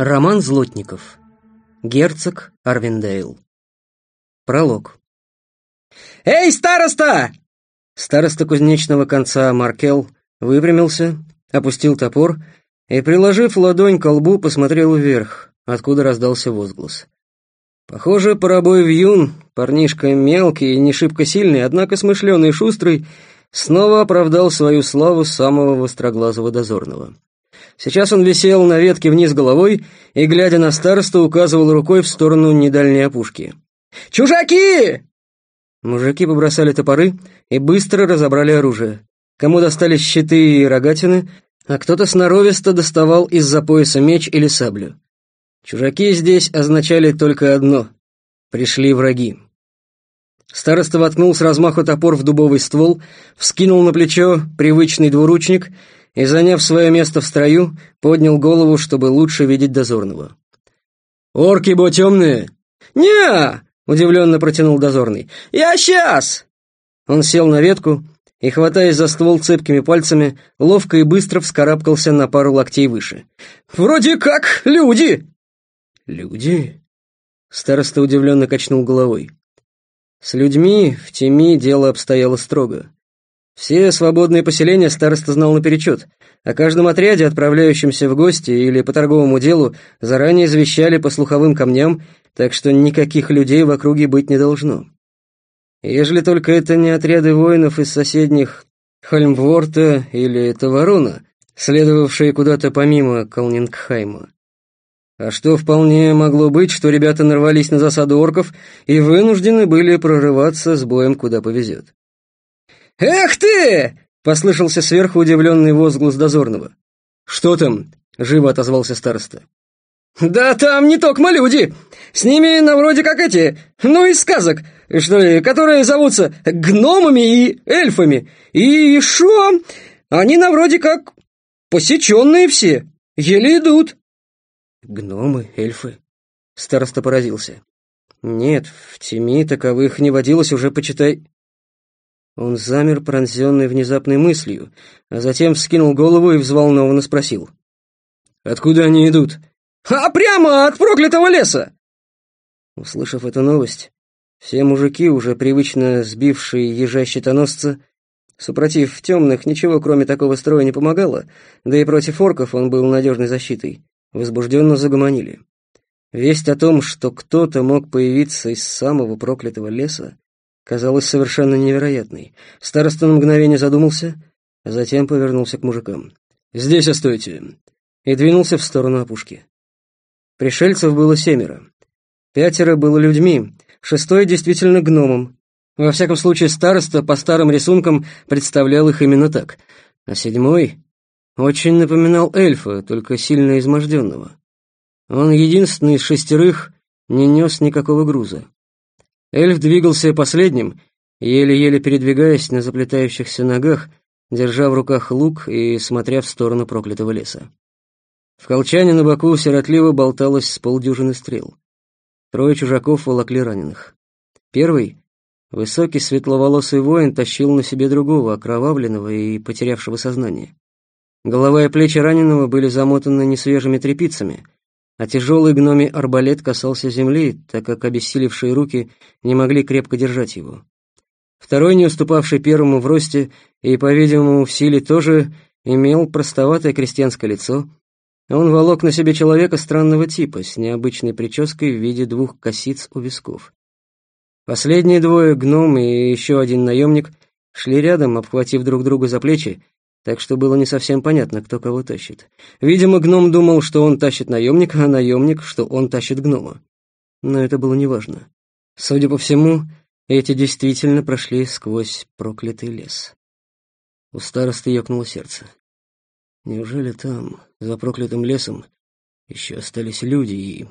Роман Злотников. Герцог Арвиндейл. Пролог. «Эй, староста!» Староста кузнечного конца Маркел выпрямился, опустил топор и, приложив ладонь к лбу, посмотрел вверх, откуда раздался возглас. Похоже, парабой Вьюн, парнишка мелкий и не шибко сильный, однако смышленый и шустрый, снова оправдал свою славу самого востроглазого дозорного. Сейчас он висел на ветке вниз головой и, глядя на старосту, указывал рукой в сторону недальней опушки. «Чужаки!» Мужики побросали топоры и быстро разобрали оружие. Кому достались щиты и рогатины, а кто-то сноровисто доставал из-за пояса меч или саблю. Чужаки здесь означали только одно — пришли враги. Староста воткнул с размаху топор в дубовый ствол, вскинул на плечо привычный двуручник и, заняв свое место в строю, поднял голову, чтобы лучше видеть дозорного. «Орки, бо темные?» «Не-а!» — удивленно протянул дозорный. «Я сейчас!» Он сел на ветку и, хватаясь за ствол цепкими пальцами, ловко и быстро вскарабкался на пару локтей выше. «Вроде как люди!» «Люди?» — староста удивленно качнул головой. С людьми в Теми дело обстояло строго. Все свободные поселения староста знал наперечет. О каждом отряде, отправляющемся в гости или по торговому делу, заранее извещали по слуховым камням, так что никаких людей в округе быть не должно. Ежели только это не отряды воинов из соседних Хольмворта или Таварона, следовавшие куда-то помимо Калнингхайма. А что вполне могло быть, что ребята нарвались на засаду орков и вынуждены были прорываться с боем куда повезет. «Эх ты!» — послышался сверху удивленный возглас дозорного. «Что там?» — живо отозвался староста. «Да там не токмо люди! С ними на вроде как эти, ну из сказок, что ли, которые зовутся гномами и эльфами. И шо? Они на вроде как посеченные все, еле идут». «Гномы, эльфы?» — староста поразился. «Нет, в Теми таковых не водилось уже, почитай...» Он замер, пронзенный внезапной мыслью, а затем вскинул голову и взволнованно спросил. «Откуда они идут?» «А прямо от проклятого леса!» Услышав эту новость, все мужики, уже привычно сбившие ежа-щитоносца, супротив темных ничего кроме такого строя не помогало, да и против орков он был надежной защитой, возбужденно загомонили. Весть о том, что кто-то мог появиться из самого проклятого леса, казалась совершенно невероятной. Староста на мгновение задумался, а затем повернулся к мужикам. «Здесь остойте!» и двинулся в сторону опушки. Пришельцев было 7. 5 было людьми, 6 действительно гномом. Во всяком случае, староста по старым рисункам представлял их именно так, а 7 очень напоминал эльфа, только сильно изможденного. Он единственный из 6 не нес никакого груза. Эльф двигался последним, еле-еле передвигаясь на заплетающихся ногах, держа в руках лук и смотря в сторону проклятого леса. В колчане на боку сиротливо болталось с полдюжины стрел. 3 чужаков волокли раненых. Первый, высокий светловолосый воин, тащил на себе другого, окровавленного и потерявшего сознание. Голова и плечи раненого были замотаны несвежими тряпицами, а тяжелый гномий арбалет касался земли, так как обессилевшие руки не могли крепко держать его. Второй, не уступавший первому в росте и, по-видимому, в силе тоже, имел простоватое крестьянское лицо. Он волок на себе человека странного типа, с необычной прической в виде 2 косиц у висков. Последние 2, гном и еще 1 наемник, шли рядом, обхватив друг друга за плечи, так что было не совсем понятно, кто кого тащит. Видимо, гном думал, что он тащит наемника, а наемник, что он тащит гнома. Но это было неважно. Судя по всему, эти действительно прошли сквозь проклятый лес. У старосты ёкнуло сердце. Неужели там, за проклятым лесом, еще остались люди и...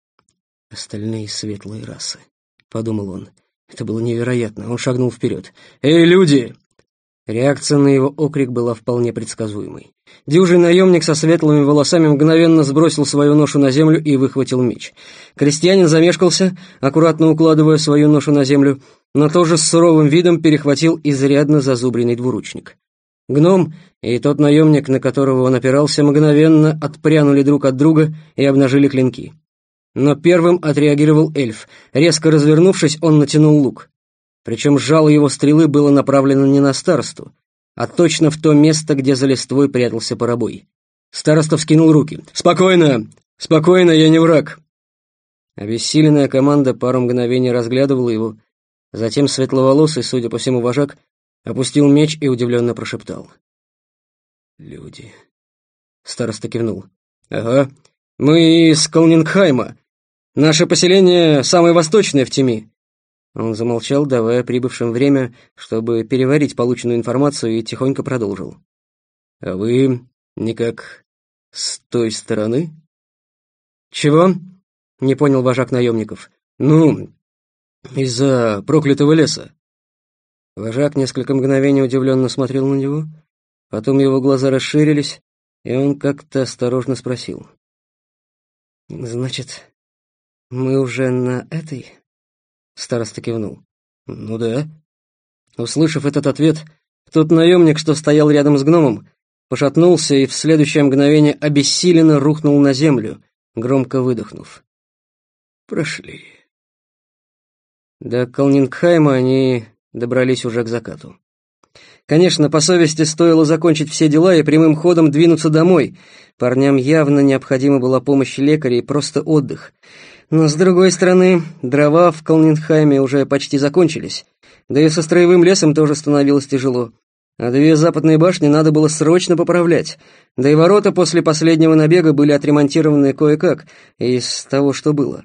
остальные светлые расы? Подумал он. Это было невероятно. Он шагнул вперед. «Эй, люди!» Реакция на его окрик была вполне предсказуемой. Дюжий наемник со светлыми волосами мгновенно сбросил свою ношу на землю и выхватил меч. Крестьянин замешкался, аккуратно укладывая свою ношу на землю, но тоже с суровым видом перехватил изрядно зазубренный двуручник. Гном и тот наемник, на которого он опирался, мгновенно отпрянули друг от друга и обнажили клинки. Но первым отреагировал эльф. Резко развернувшись, он натянул лук. Причем жало его стрелы было направлено не на старосту, а точно в то место, где за листвой прятался парабой. Староста вскинул руки. «Спокойно! Спокойно, я не враг!» Обессиленная команда пару мгновений разглядывала его. Затем светловолосый, судя по всему, вожак, опустил меч и удивленно прошептал. «Люди». Староста кивнул. «Ага, мы из Колнингхайма. Наше поселение самое восточное в Теми». Он замолчал, давая прибывшим время, чтобы переварить полученную информацию, и тихонько продолжил. «А вы никак с той стороны?» «Чего?» — не понял вожак наемников. «Ну, из-за проклятого леса». Вожак несколько мгновений удивленно смотрел на него, потом его глаза расширились, и он как-то осторожно спросил. «Значит, мы уже на этой?» Староста кивнул. «Ну да». Услышав этот ответ, тот наемник, что стоял рядом с гномом, пошатнулся и в следующее мгновение обессиленно рухнул на землю, громко выдохнув. «Прошли». До Колнингхайма они добрались уже к закату. Конечно, по совести стоило закончить все дела и прямым ходом двинуться домой. Парням явно необходима была помощь лекаря и просто отдых. Но, с другой стороны, дрова в Колнингхайме уже почти закончились, да и со строевым лесом тоже становилось тяжело. А 2 западные башни надо было срочно поправлять, да и ворота после последнего набега были отремонтированы кое-как из того, что было.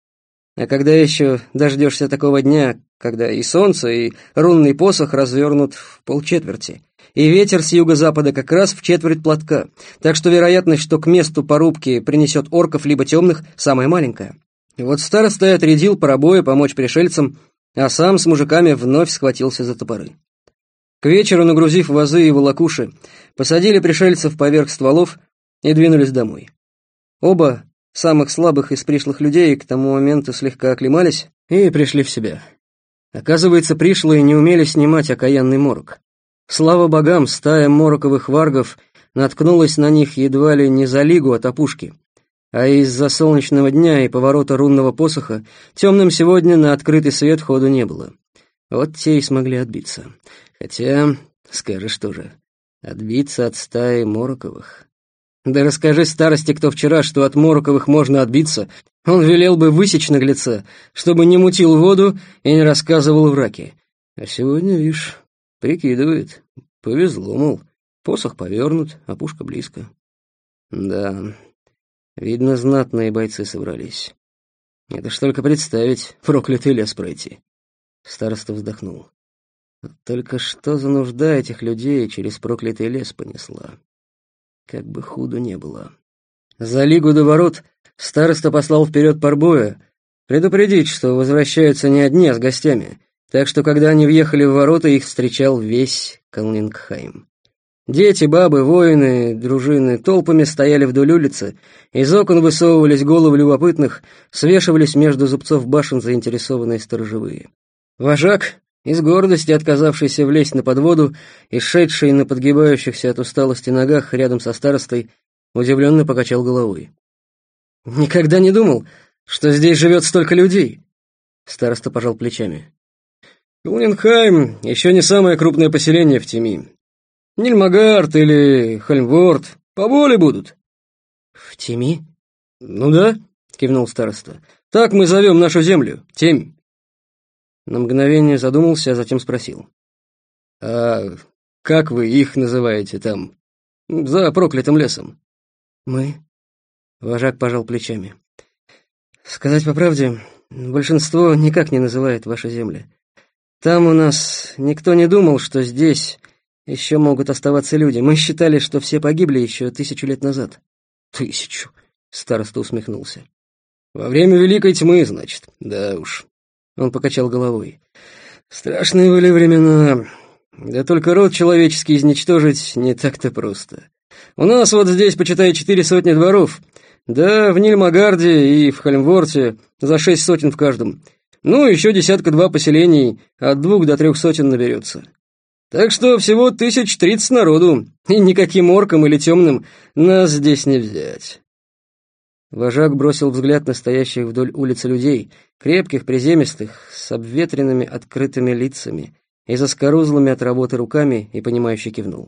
А когда еще дождешься такого дня, когда и солнце, и рунный посох развернут в полчетверти, и ветер с юго-запада как раз в четверть платка, так что вероятность, что к месту порубки принесет орков либо темных, самая маленькая. И вот староста и отрядил парабоя помочь пришельцам, а сам с мужиками вновь схватился за топоры. К вечеру, нагрузив вазы и волокуши, посадили пришельцев поверх стволов и двинулись домой. Оба самых слабых из пришлых людей к тому моменту слегка оклемались и пришли в себя. Оказывается, пришлые не умели снимать окаянный морок. Слава богам, стая мороковых варгов наткнулась на них едва ли не за лигу от опушки, а из-за солнечного дня и поворота рунного посоха темным сегодня на открытый свет ходу не было. Вот те и смогли отбиться. Хотя, скажешь тоже, отбиться от стаи мороковых. Да расскажи старости, кто вчера, что от мороковых можно отбиться, он велел бы высечь наглеца, чтобы не мутил воду и не рассказывал враки. А сегодня, видишь, прикидывает. Повезло, мол, посох повернут, а пушка близко. Да, видно, знатные бойцы собрались. Это ж только представить, проклятый лес пройти. Староста вздохнул. Только что за нужда этих людей через проклятый лес понесла. Как бы худо не было. За лигу до ворот староста послал вперед парбоя предупредить, что возвращаются не одни, а с гостями, так что когда они въехали в ворота, их встречал весь Колнингхайм. Дети, бабы, воины, дружины толпами стояли вдоль улицы, из окон высовывались головы любопытных, свешивались между зубцов башен заинтересованные сторожевые. Вожак, из гордости отказавшийся влезть на подводу и шедший на подгибающихся от усталости ногах рядом со старостой, удивленно покачал головой. «Никогда не думал, что здесь живет столько людей!» Староста пожал плечами. «Колнингхайм еще не самое крупное поселение в Теми. Нильмагард или Хольмворт поболее будут». «В Теми?» «Ну да», — кивнул староста. «Так мы зовем нашу землю, Темь». На мгновение задумался, а затем спросил. «А как вы их называете там, за проклятым лесом?» «Мы?» Вожак пожал плечами. «Сказать по правде, большинство никак не называет ваши земли. Там у нас никто не думал, что здесь еще могут оставаться люди. Мы считали, что все погибли еще 1000 лет назад». 1000? Староста усмехнулся. «Во время Великой Тьмы, значит, да уж». Он покачал головой. «Страшные были времена. Да только род человеческий изничтожить не так-то просто. У нас вот здесь, почитай, 400 дворов. Да в Нильмагарде и в Хольмворте за 600 в каждом. Ну, еще 1-2 поселений, от 2 до 3 сотен наберется. Так что всего 1030 народу, и никаким оркам или темным нас здесь не взять». Вожак бросил взгляд на стоящих вдоль улицы людей, крепких, приземистых, с обветренными открытыми лицами и заскорузлыми от работы руками, и понимающе кивнул.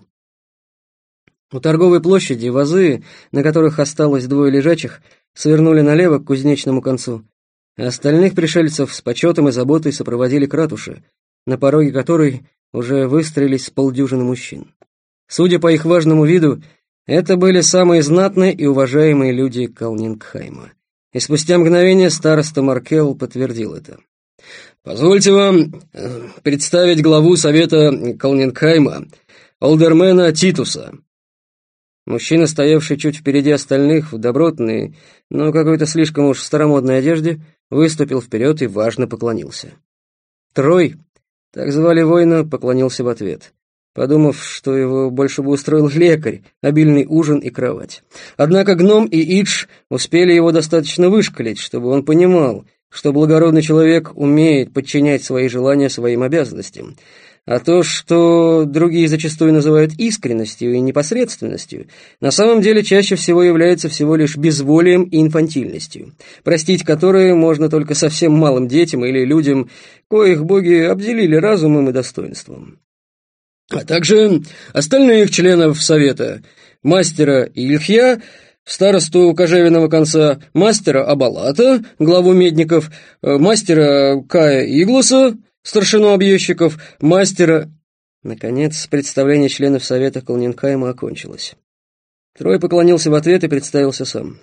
У торговой площади вазы, на которых осталось двое лежачих, свернули налево к кузнечному концу, а остальных пришельцев с почетом и заботой сопроводили к ратуше, на пороге которой уже выстроились с полдюжины мужчин. Судя по их важному виду, это были самые знатные и уважаемые люди Калнингхайма. И спустя мгновение староста Маркел подтвердил это. «Позвольте вам представить главу совета Калнингхайма, олдермена Титуса». Мужчина, стоявший чуть впереди остальных, в добротной, но какой-то слишком уж старомодной одежде, выступил вперед и важно поклонился. Трой, так звали воина, поклонился в ответ, подумав, что его больше бы устроил лекарь, обильный ужин и кровать. Однако гном и Идж успели его достаточно вышкалить, чтобы он понимал, что благородный человек умеет подчинять свои желания своим обязанностям, а то, что другие зачастую называют искренностью и непосредственностью, на самом деле чаще всего является всего лишь безволием и инфантильностью, простить которые можно только совсем малым детям или людям, коих боги обделили разумом и достоинством. А также остальных членов совета, мастера Ильхья, старосту Кожевенного конца, мастера Абалата, главу медников, мастера Кая Иглуса, старшину объездчиков, мастера... Наконец, представление членов совета Калнингхайма окончилось. Трой поклонился в ответ и представился сам.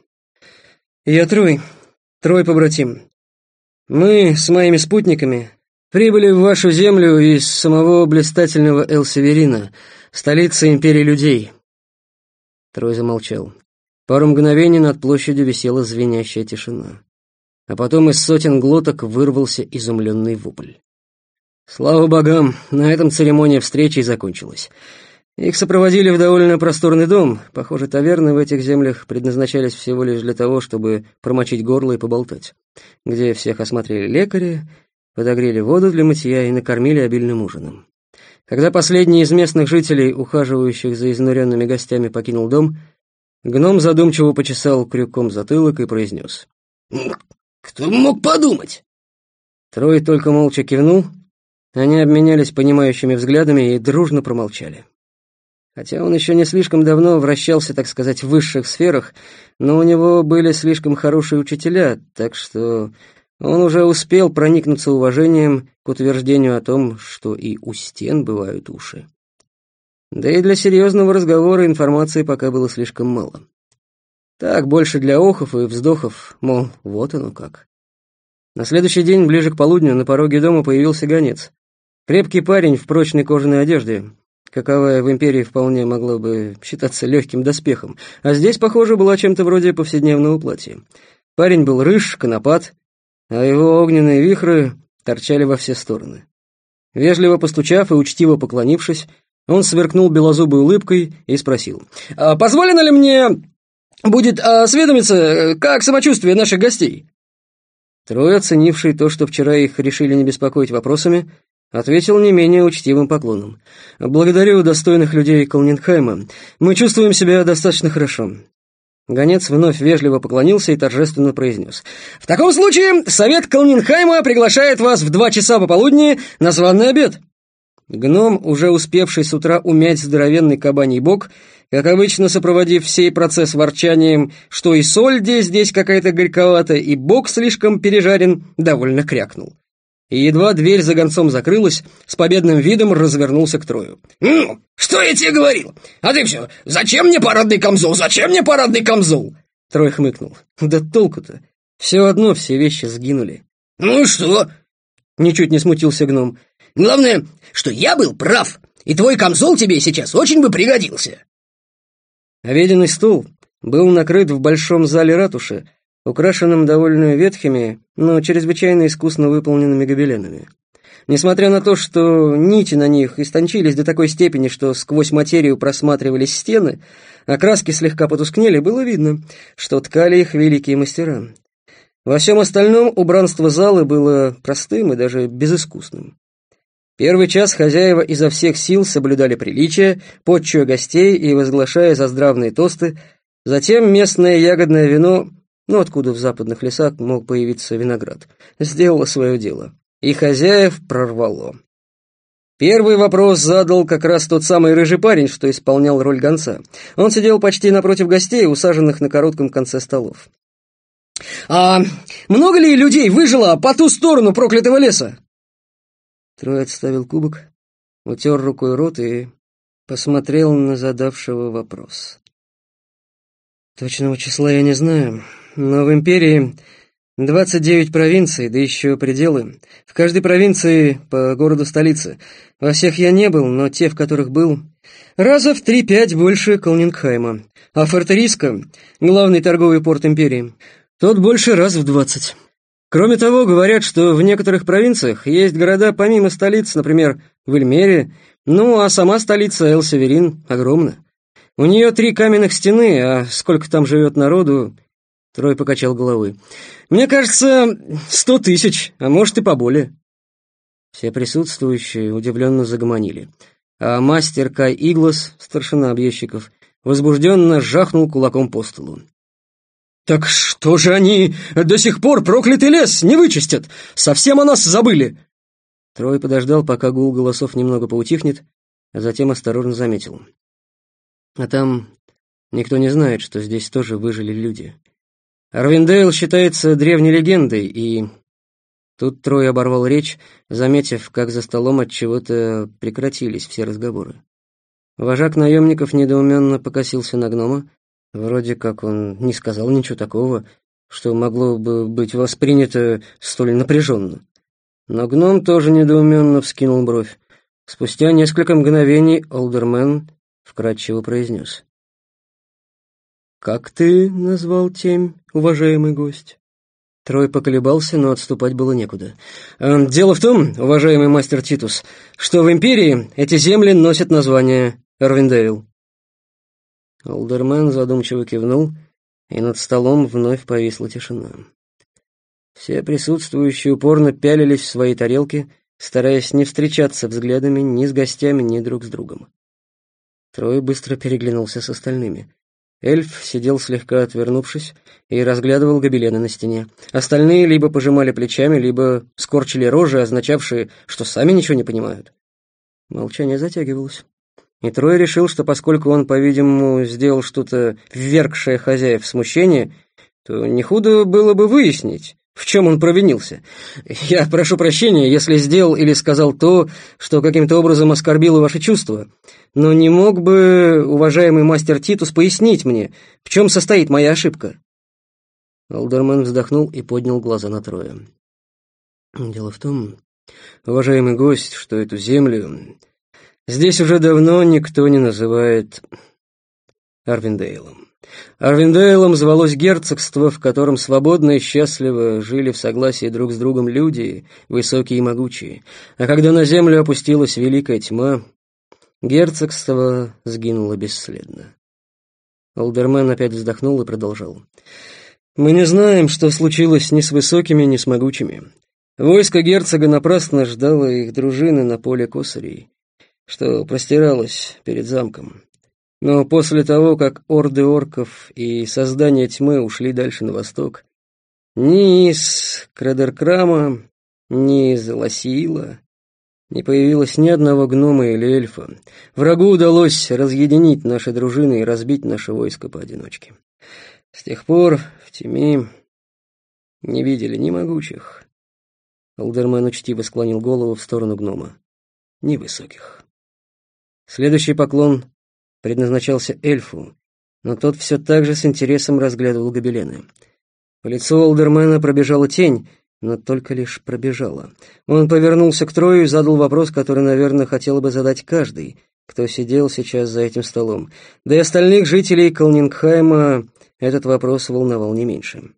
«Я Трой побратим. Мы с моими спутниками прибыли в вашу землю из самого блистательного Эл-Северина, столицы империи людей». Трой замолчал. Пару мгновений над площадью висела звенящая тишина. А потом из сотен глоток вырвался изумленный вопль. Слава богам, на этом церемония встречи и закончилась. Их сопроводили в довольно просторный дом. Похоже, таверны в этих землях предназначались всего лишь для того, чтобы промочить горло и поболтать, где всех осмотрели лекари, подогрели воду для мытья и накормили обильным ужином. Когда последний из местных жителей, ухаживающих за изнуренными гостями, покинул дом, гном задумчиво почесал крюком затылок и произнес: «Кто мог подумать?» Трой только молча кивнул. Они обменялись понимающими взглядами и дружно промолчали. Хотя он еще не слишком давно вращался, так сказать, в высших сферах, но у него были слишком хорошие учителя, так что он уже успел проникнуться уважением к утверждению о том, что и у стен бывают уши. Да и для серьезного разговора информации пока было слишком мало. Так, больше для охов и вздохов, мол, вот оно как. На следующий день, ближе к полудню, на пороге дома появился гонец. Крепкий парень в прочной кожаной одежде, каковая в империи вполне могла бы считаться легким доспехом, а здесь, похоже, была чем-то вроде повседневного платья. Парень был рыж, конопат, а его огненные вихры торчали во все стороны. Вежливо постучав и учтиво поклонившись, он сверкнул белозубой улыбкой и спросил: «Позволено ли мне будет осведомиться, как самочувствие наших гостей?» Трой, оценивший то, что вчера их решили не беспокоить вопросами, ответил не менее учтивым поклоном. «Благодарю достойных людей Калнингхайма. Мы чувствуем себя достаточно хорошо». Гонец вновь вежливо поклонился и торжественно произнес: «В таком случае совет Калнингхайма приглашает вас в 2 часа пополудни на званый обед». Гном, уже успевший с утра умять здоровенный кабаний бок, как обычно сопроводив сей процесс ворчанием, что и соль здесь какая-то горьковата, и бок слишком пережарен, довольно крякнул. И едва дверь за гонцом закрылась, с победным видом развернулся к Трою. «Ну, что я тебе говорил? А ты все, зачем мне парадный камзол? Зачем мне парадный камзол?» Трой хмыкнул. «Да толку-то? Все одно все вещи сгинули». «Ну и что?» Ничуть не смутился гном. «Главное, что я был прав, и твой камзол тебе сейчас очень бы пригодился». Обеденный стол был накрыт в большом зале ратуши, украшенным довольно ветхими, но чрезвычайно искусно выполненными гобеленами. Несмотря на то, что нити на них истончились до такой степени, что сквозь материю просматривались стены, а краски слегка потускнели, было видно, что ткали их великие мастера. Во всем остальном убранство зала было простым и даже безыскусным. Первый час хозяева изо всех сил соблюдали приличия, подчуя гостей и возглашая заздравные тосты. Затем местное ягодное вино, откуда в западных лесах мог появиться виноград, сделало свое дело, и хозяев прорвало. Первый вопрос задал как раз тот самый рыжий парень, что исполнял роль гонца. Он сидел почти напротив гостей, усаженных на коротком конце столов. «А много ли людей выжило по ту сторону проклятого леса?» Трой отставил кубок, утер рукой рот и посмотрел на задавшего вопрос. «Точного числа я не знаю, но в империи 29 провинций, да еще пределы. В каждой провинции по городу-столице. Во всех я не был, но те, в которых был, раза в 3-5 больше Колнингхайма. А Фортериска, главный торговый порт империи, тот больше раз в 20. Кроме того, говорят, что в некоторых провинциях есть города помимо столиц, например, в Эльмере, а сама столица Эл-Северин огромна. У нее 3 каменных стены, а сколько там живет народу...» Трой покачал головой. «Мне кажется, 100 тысяч, а может и поболее». Все присутствующие удивленно загомонили, а мастер Кай Иглас, старшина объездчиков, возбужденно жахнул кулаком по столу. «Так что же они до сих пор проклятый лес не вычистят? Совсем о нас забыли!» Трой подождал, пока гул голосов немного поутихнет, а затем осторожно заметил. «А там никто не знает, что здесь тоже выжили люди. Арвиндейл считается древней легендой, и...» Тут Трой оборвал речь, заметив, как за столом от чего-то прекратились все разговоры. Вожак наемников недоуменно покосился на гнома, вроде как он не сказал ничего такого, что могло бы быть воспринято столь напряженно. Но гном тоже недоуменно вскинул бровь. Спустя несколько мгновений Олдермен вкратчиво произнес. «Как ты назвал темь, уважаемый гость?» Трой поколебался, но отступать было некуда. «Дело в том, уважаемый мастер Титус, что в Империи эти земли носят название Арвиндейл». Олдермен задумчиво кивнул, и над столом вновь повисла тишина. Все присутствующие упорно пялились в свои тарелки, стараясь не встречаться взглядами ни с гостями, ни друг с другом. Трой быстро переглянулся с остальными. Эльф сидел слегка отвернувшись и разглядывал гобелены на стене. Остальные либо пожимали плечами, либо скорчили рожи, означавшие, что сами ничего не понимают. Молчание затягивалось. И Трой решил, что поскольку он, по-видимому, сделал что-то, ввергшее хозяев в смущение, то не худо было бы выяснить, в чем он провинился. «Я прошу прощения, если сделал или сказал то, что каким-то образом оскорбило ваши чувства, но не мог бы уважаемый мастер Титус пояснить мне, в чем состоит моя ошибка?» Олдермен вздохнул и поднял глаза на Троя. «Дело в том, уважаемый гость, что эту землю здесь уже давно никто не называет Арвиндейлом. Арвиндейлом звалось герцогство, в котором свободно и счастливо жили в согласии друг с другом люди, высокие и могучие. А когда на землю опустилась великая тьма, герцогство сгинуло бесследно». Олдермен опять вздохнул и продолжал. «Мы не знаем, что случилось ни с высокими, ни с могучими. Войско герцога напрасно ждало их дружины на поле косарей, что простиралось перед замком. Но после того, как орды орков и создания тьмы ушли дальше на восток, ни из Кредеркрама, ни из Лосиила не появилось ни одного гнома или эльфа. Врагу удалось разъединить наши дружины и разбить наше войско поодиночке. С тех пор в тьме не видели ни могучих». Олдермен учтиво склонил голову в сторону гнома. «Ни высоких». Следующий поклон предназначался эльфу, но тот все так же с интересом разглядывал гобелены. По лицу Олдермена пробежала тень, но только лишь пробежала. Он повернулся к Трою и задал вопрос, который, наверное, хотел бы задать каждый, кто сидел сейчас за этим столом. Да и остальных жителей Колнингхайма этот вопрос волновал не меньше.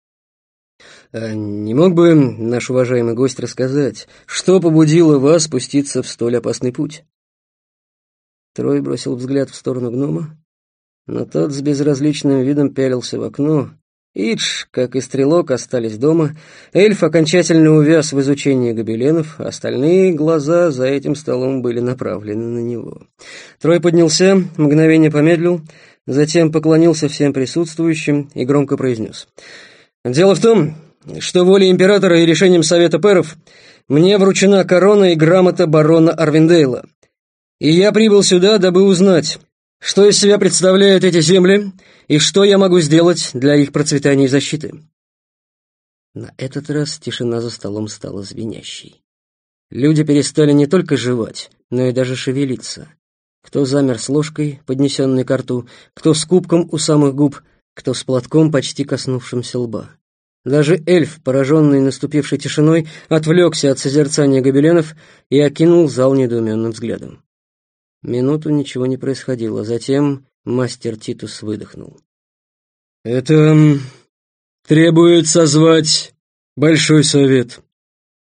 «Не мог бы наш уважаемый гость рассказать, что побудило вас спуститься в столь опасный путь?» Трой бросил взгляд в сторону гнома, но тот с безразличным видом пялился в окно, Идж, как и Стрелок, остались дома. Эльф окончательно увяз в изучении гобеленов, остальные глаза за этим столом были направлены на него. Трой поднялся, мгновение помедлил, затем поклонился всем присутствующим и громко произнес: «Дело в том, что волей императора и решением Совета Пэров мне вручена корона и грамота барона Арвиндейла, и я прибыл сюда, дабы узнать, что из себя представляют эти земли и что я могу сделать для их процветания и защиты». На этот раз тишина за столом стала звенящей. Люди перестали не только жевать, но и даже шевелиться. Кто замер с ложкой, поднесенной ко рту, кто с кубком у самых губ, кто с платком, почти коснувшимся лба. Даже эльф, пораженный наступившей тишиной, отвлекся от созерцания гобеленов и окинул зал недоуменным взглядом. Минуту ничего не происходило, затем мастер Титус выдохнул. «Это требует созвать большой совет».